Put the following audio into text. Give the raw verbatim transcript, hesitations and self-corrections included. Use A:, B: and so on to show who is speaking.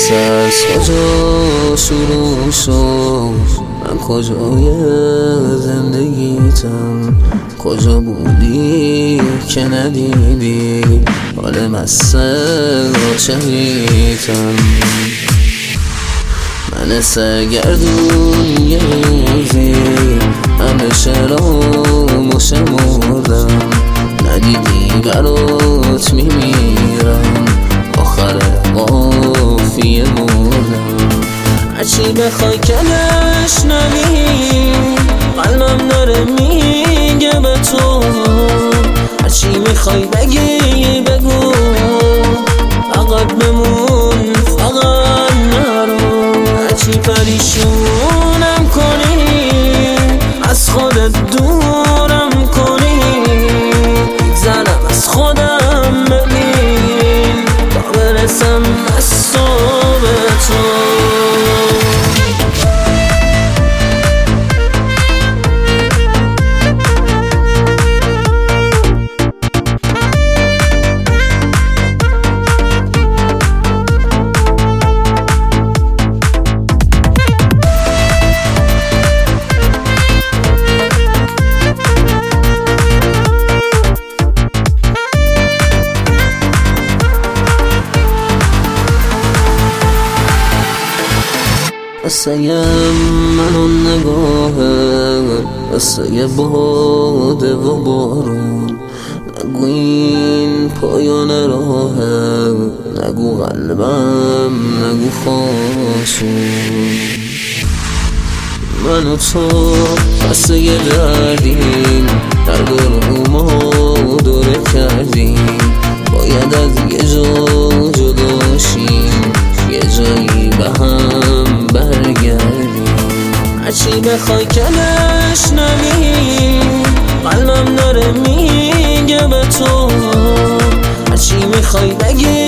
A: قصه از کجا شروع شد؟ من کجای زندگیتم؟ کجا بودی که ندیدی حال مسته عاشقیتم؟ من سرگردون یه روزی همه شرامو شمردم، ندیدی برات میمیرم، آخر قافیه مردم. هرچی بخوای که نشنوی قلبم داره میگه به تو، هرچی میخوای بگی بگو، فقط بمون فقط نرو. هرچی پریشونم کنی از خودت دورم کنی، زنم از خودم ببین تا برسم از تو به تو. قصه منو نگاهه، قصه باده و بارون، نگو این پایان راهه، نگو قلبم نگو خواستون. من و تو قصه دردیم، درد رو ما دوره کردیم، باید از یه جا جداشیم، یه جایی به هم برگردیم. هرچی بخوای که نشنوی قلبم داره میگه به تو، هرچی میخوای بگی